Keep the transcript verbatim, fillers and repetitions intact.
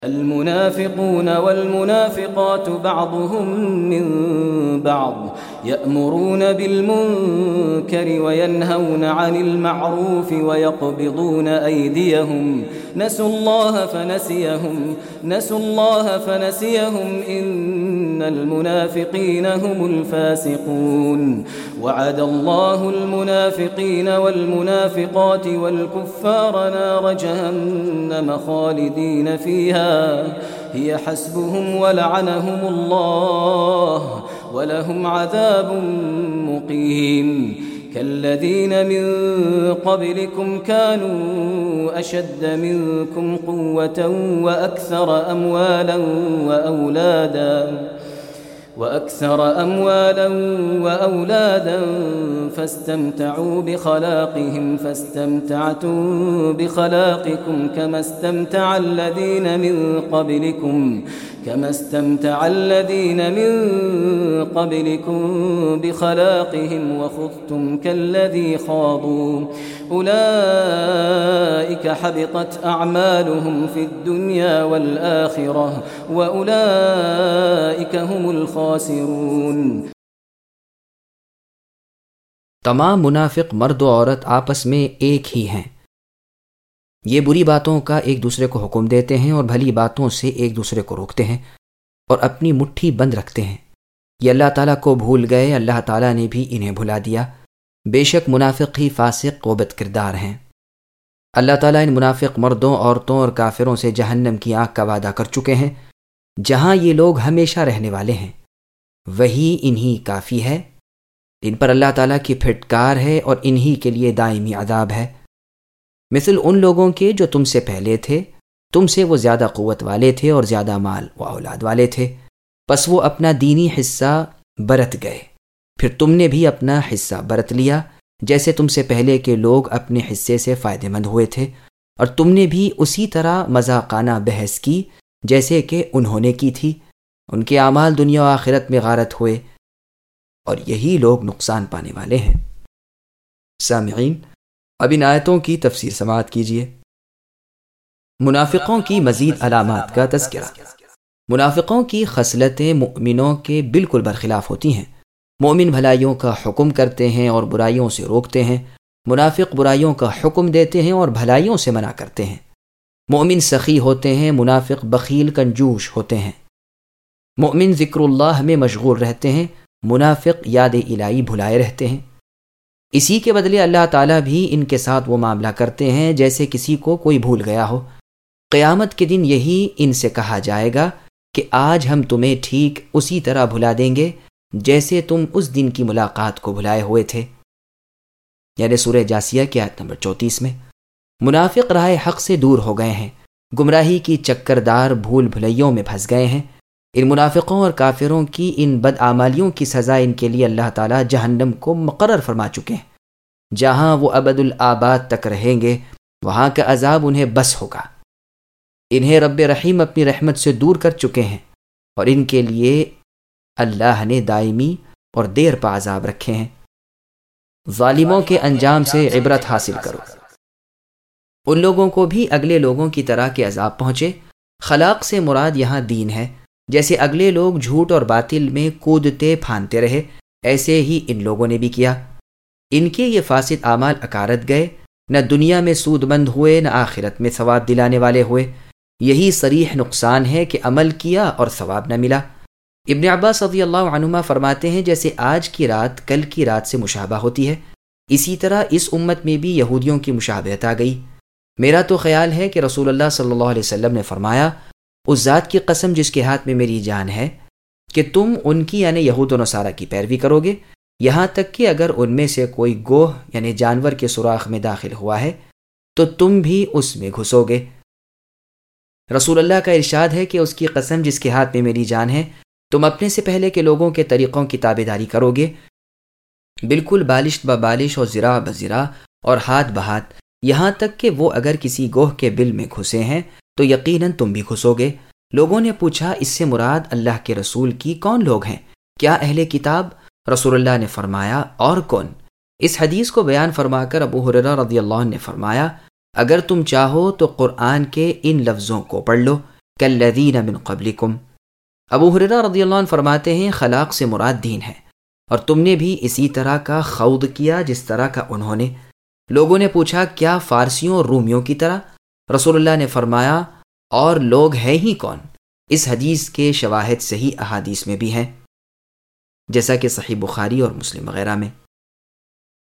المنافقون والمنافقات بعضهم من بعض يأمرون بالمنكر وينهون عن المعروف ويقبضون أيديهم نسوا الله فنسيهم نسوا الله فنسيهم إن المنافقين هم الفاسقون وعد الله المنافقين والمنافقات والكفار نار جهنم خالدين فيها هي حسبهم ولعنهم الله ولهم عذاب مقيم كالذين من قبلكم كانوا أشد منكم قوة وأكثر أموالا وأولادا وأكثر أموالا وأولادا فاستمتعوا بخلاقهم فاستمتعتم بخلاقكم كما استمتع الذين من قبلكم كما استمتع الذين من قبلكم بخلاقهم وخضتم كالذي خاضوا أولئك حبطت أعمالهم في الدنيا والآخرة وأولئك هم الخاسرون۔ تمام منافق مرد و عورت آپس میں ایک ہی ہیں، یہ بری باتوں کا ایک دوسرے کو حکم دیتے ہیں اور بھلی باتوں سے ایک دوسرے کو روکتے ہیں اور اپنی مٹھی بند رکھتے ہیں۔ یہ اللہ تعالیٰ کو بھول گئے، اللہ تعالیٰ نے بھی انہیں بھلا دیا۔ بے شک منافق ہی فاسق و بد کردار ہیں۔ اللہ تعالیٰ ان منافق مردوں، عورتوں اور کافروں سے جہنم کی آگ کا وعدہ کر چکے ہیں، جہاں یہ لوگ ہمیشہ رہنے والے ہیں۔ وہی انہی کافی ہے، ان پر اللہ تعالیٰ کی پھٹکار ہے اور انہی کے لیے دائمی عذاب ہے۔ مثل ان لوگوں کے جو تم سے پہلے تھے، تم سے وہ زیادہ قوت والے تھے اور زیادہ مال و اولاد والے تھے، پس وہ اپنا دینی حصہ برت گئے، پھر تم نے بھی اپنا حصہ برت لیا، جیسے تم سے پہلے کے لوگ اپنے حصے سے فائدہ مند ہوئے تھے، اور تم نے بھی اسی طرح مذاقانہ بحث کی جیسے کہ انہوں نے کی تھی۔ ان کے اعمال دنیا و آخرت میں غارت ہوئے، اور یہی لوگ نقصان پانے والے ہیں۔ سامعین، اب ان آیتوں کی تفسیر سماعت کیجیے۔ منافقوں کی مزید علامات کا تذکرہ۔ منافقوں کی خصلتیں مؤمنوں کے بالکل برخلاف ہوتی ہیں۔ مومن بھلائیوں کا حکم کرتے ہیں اور برائیوں سے روکتے ہیں، منافق برائیوں کا حکم دیتے ہیں اور بھلائیوں سے منع کرتے ہیں۔ مومن سخی ہوتے ہیں، منافق بخیل کنجوش ہوتے ہیں۔ مومن ذکر اللہ میں مشغول رہتے ہیں، منافق یاد الہی بھلائے رہتے ہیں۔ اسی کے بدلے اللہ تعالیٰ بھی ان کے ساتھ وہ معاملہ کرتے ہیں جیسے کسی کو کوئی بھول گیا ہو۔ قیامت کے دن یہی ان سے کہا جائے گا کہ آج ہم تمہیں ٹھیک اسی طرح بھلا دیں گے جیسے تم اس دن کی ملاقات کو بھلائے ہوئے تھے، یعنی سورہ جاسیہ کی آیت نمبر چونتیس میں۔ منافق راہ حق سے دور ہو گئے ہیں، گمراہی کی چکردار بھول بھلائیوں میں پھنس گئے ہیں۔ ان منافقوں اور کافروں کی ان بدعمالیوں کی سزا ان کے لیے اللہ تعالیٰ جہنم کو مقرر فرما چکے ہیں، جہاں وہ ابد الآباد تک رہیں گے، وہاں کا عذاب انہیں بس ہوگا۔ انہیں رب رحیم اپنی رحمت سے دور کر چکے ہیں، اور ان کے لیے اللہ نے دائمی اور دیر پا عذاب رکھے ہیں۔ ظالموں کے انجام سے عبرت حاصل کرو۔ ان لوگوں کو بھی اگلے لوگوں کی طرح کے عذاب پہنچے۔ خلاق سے مراد یہاں دین ہے۔ جیسے اگلے لوگ جھوٹ اور باطل میں کودتے پھانتے رہے، ایسے ہی ان لوگوں نے بھی کیا۔ ان کے یہ فاسد اعمال اکارت گئے، نہ دنیا میں سود مند ہوئے، نہ آخرت میں ثواب دلانے والے ہوئے۔ یہی صریح نقصان ہے کہ عمل کیا اور ثواب نہ ملا۔ ابن عباس رضی اللہ عنہما فرماتے ہیں، جیسے آج کی رات کل کی رات سے مشابہ ہوتی ہے، اسی طرح اس امت میں بھی یہودیوں کی مشابہت آ گئی۔ میرا تو خیال ہے کہ رسول اللہ صلی اللہ علیہ وسلم نے فرمایا، اس ذات کی قسم جس کے ہاتھ میں میری جان ہے کہ تم ان کی یعنی یہود و نصارہ کی پیروی کرو گے، یہاں تک کہ اگر ان میں سے کوئی گوہ یعنی جانور کے سوراخ میں داخل ہوا ہے تو تم بھی اس میں گھسو گے۔ رسول اللہ کا ارشاد ہے کہ اس کی قسم جس کے ہاتھ میں میری جان ہے، تم اپنے سے پہلے کے لوگوں کے طریقوں کی تابعداری کرو گے، بالکل بالشت ببالش اور ذراع بذراع اور ہاتھ بہاتھ، یہاں تک کہ وہ اگر کسی گوہ کے بل میں گھسے ہیں تو یقیناً تم بھی گھسو گے۔ لوگوں نے پوچھا، اس سے مراد اللہ کے رسول کی کون لوگ ہیں؟ کیا اہل کتاب؟ رسول اللہ نے فرمایا، اور کون؟ اس حدیث کو بیان فرما کر ابو ہریرہ رضی اللہ عنہ نے فرمایا، اگر تم چاہو تو قرآن کے ان لفظوں کو پڑھ لو، کالذین من قبلکم۔ ابو ہریرہ رضی اللہ عنہ فرماتے ہیں خلاق سے مراد دین ہے، اور تم نے بھی اسی طرح کا خوض کیا جس طرح کا انہوں نے۔ لوگوں نے پوچھا کیا فارسیوں اور رومیوں کی طرح؟ رسول اللہ نے فرمایا اور لوگ ہیں ہی کون؟ اس حدیث کے شواہد صحیح احادیث میں بھی ہیں، جیسا کہ صحیح بخاری اور مسلم وغیرہ میں۔